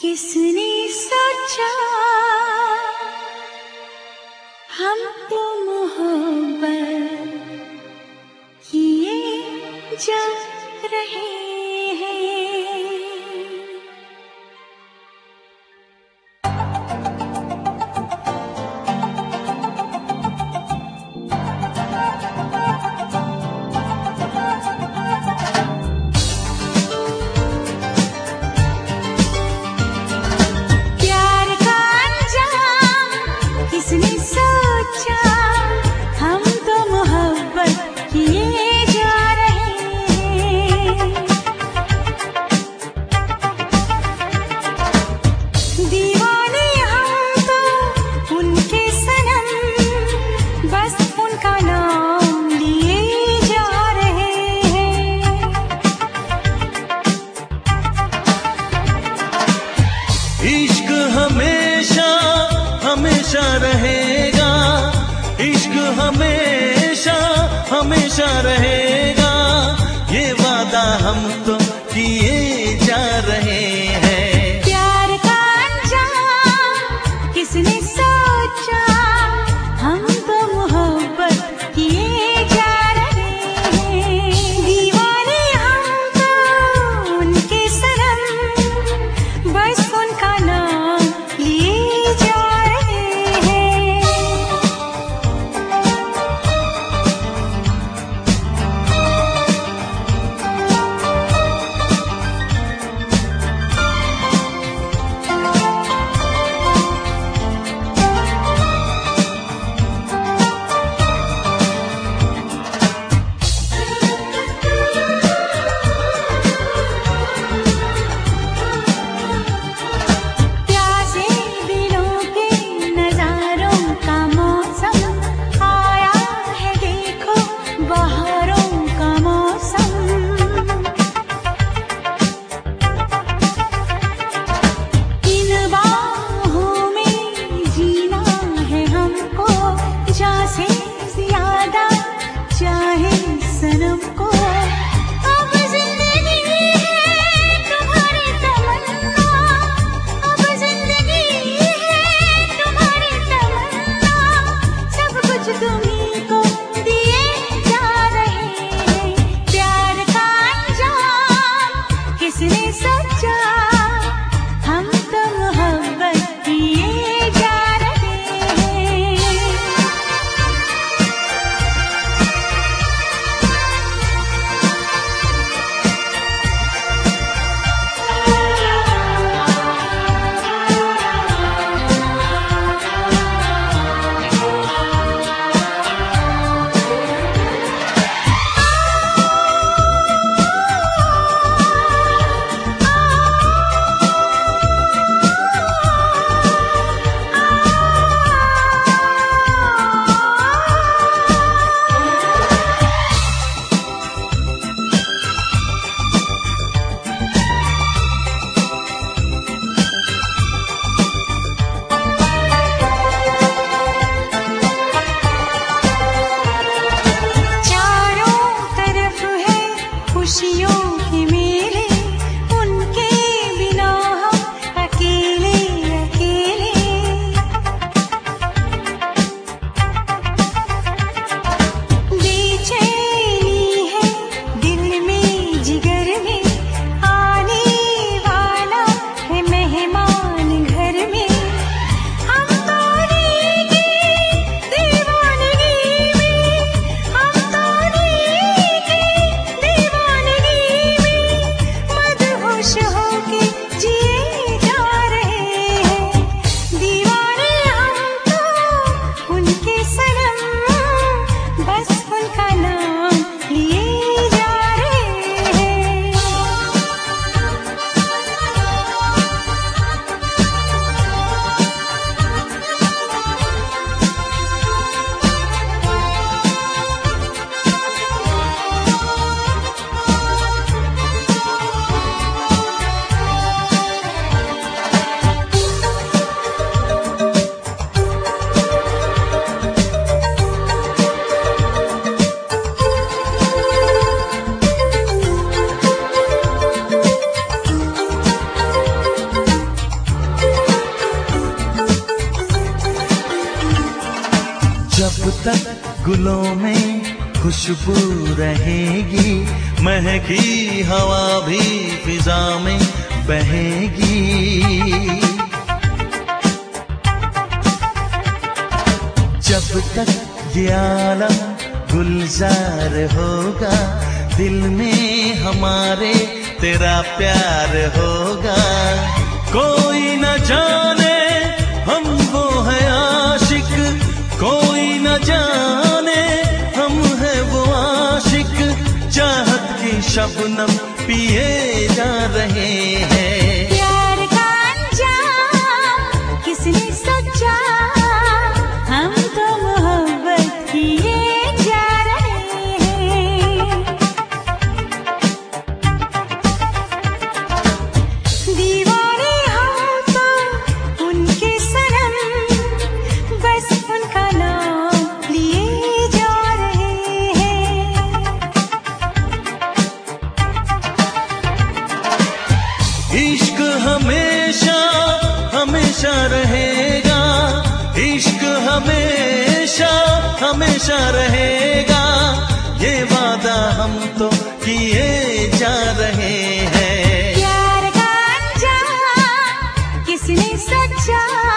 किसने सोचा हम तो मोहब्बत किए जा रहे हैं। इश्क हमेशा हमेशा रहेगा, इश्क हमेशा हमेशा रहेगा, ये वादा हम तो किए जा रहे हैं। प्यार का अंजाम किसने सोचा हम तो मोहब्बत किए जा रहे हैं। दीवाने हम तो उनके सनम, बस उनका नाम लिए जा रहे हैं। फूलों में खुशबू रहेगी, महकी हवा भी फिजा में बहेगी। जब तक ये आलम गुलजार होगा, दिल में हमारे तेरा प्यार होगा। कोई न जाने हम वो है आशिक, कोई न जाने हम है वो आशिक, चाहत की शबनम पिए जा रहे हैं। प्यार का अंजाम किसने सोचा, हम तो मोहब्बत किए जा रहे हैं। दीवाने हम तो उनके सनम, बस उनका नाम लिए जा रहे हैं। इश्क हमेशा हमेशा रहेगा, इश्क हमेशा हमेशा रहेगा, ये वादा हम तो किए जा रहे हैं। प्यार का अंजाम किसने सोचा,